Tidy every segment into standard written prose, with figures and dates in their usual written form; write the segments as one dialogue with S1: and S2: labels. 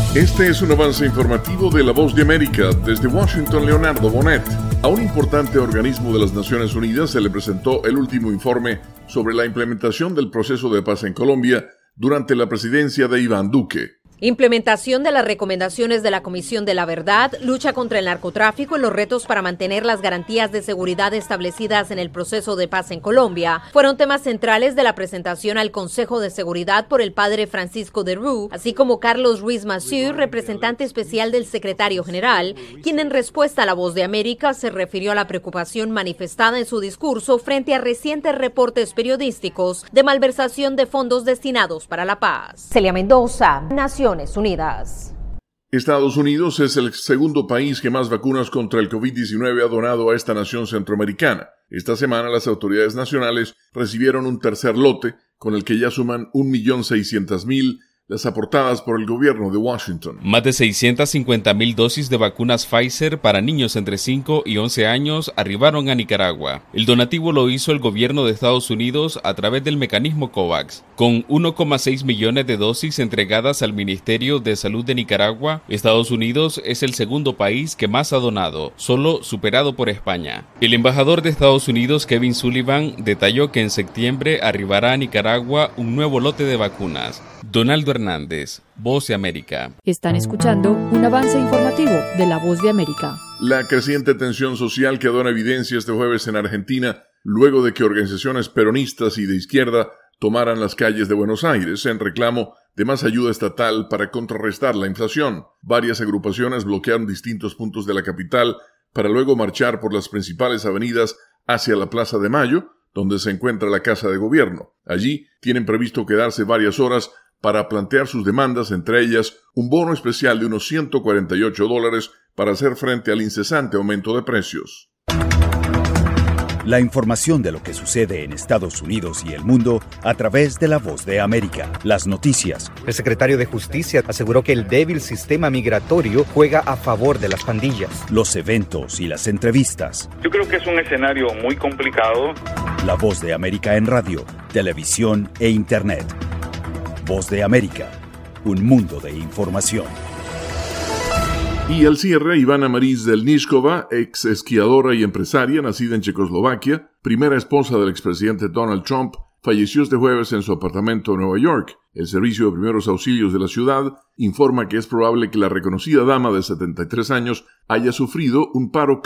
S1: Este es un avance informativo de La Voz de América. Desde Washington, Leonardo Bonet. A un importante organismo de las Naciones Unidas se le presentó el último informe sobre la implementación del proceso de paz en Colombia durante la presidencia de Iván Duque.
S2: Implementación de las recomendaciones de la Comisión de la Verdad, lucha contra el narcotráfico y los retos para mantener las garantías de seguridad establecidas en el proceso de paz en Colombia fueron temas centrales de la presentación al Consejo de Seguridad por el padre Francisco de Rú, así como Carlos Ruiz Massieu, representante especial del secretario general, quien en respuesta a La Voz de América se refirió a la preocupación manifestada en su discurso frente a recientes reportes periodísticos de malversación de fondos destinados para la paz. Celia Mendoza, Naciones Unidas.
S1: Estados Unidos es el segundo país que más vacunas contra el COVID-19 ha donado a esta nación centroamericana. Esta semana las autoridades nacionales recibieron un tercer lote, con el que ya suman 1.600.000 las aportadas por el gobierno de Washington.
S3: Más de 650.000 dosis de vacunas Pfizer para niños entre 5 y 11 años arribaron a Nicaragua. El donativo lo hizo el gobierno de Estados Unidos a través del mecanismo COVAX. Con 1,6 millones de dosis entregadas al Ministerio de Salud de Nicaragua, Estados Unidos es el segundo país que más ha donado, solo superado por España. El embajador de Estados Unidos, Kevin Sullivan, detalló que en septiembre arribará a Nicaragua un nuevo lote de vacunas. Donaldo Hernández, Voz de América.
S4: Están escuchando un avance informativo de La Voz de América.
S1: La creciente tensión social quedó en evidencia este jueves en Argentina, luego de que organizaciones peronistas y de izquierda tomaran las calles de Buenos Aires en reclamo de más ayuda estatal para contrarrestar la inflación. Varias agrupaciones bloquearon distintos puntos de la capital para luego marchar por las principales avenidas hacia la Plaza de Mayo, donde se encuentra la Casa de Gobierno. Allí tienen previsto quedarse varias horas para plantear sus demandas, entre ellas un bono especial de unos $148 para hacer frente al incesante aumento de precios.
S5: La información de lo que sucede en Estados Unidos y el mundo a través de La Voz de América. Las noticias.
S6: El secretario de Justicia aseguró que el débil sistema migratorio juega a favor de las pandillas.
S5: Los eventos y las entrevistas.
S7: Yo creo que es un escenario muy complicado.
S5: La Voz de América en radio, televisión e internet. Voz de América, un mundo de información.
S1: Y al cierre, Ivana Marín Zelníčková, ex esquiadora y empresaria nacida en Checoslovaquia, primera esposa del expresidente Donald Trump, falleció este jueves en su apartamento en Nueva York. El Servicio de Primeros Auxilios de la ciudad informa que es probable que la reconocida dama de 73 años haya sufrido un paro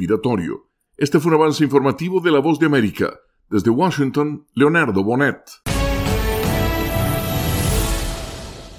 S1: cardiorrespiratorio. Este fue un avance informativo de La Voz de América. Desde Washington, Leonardo Bonet.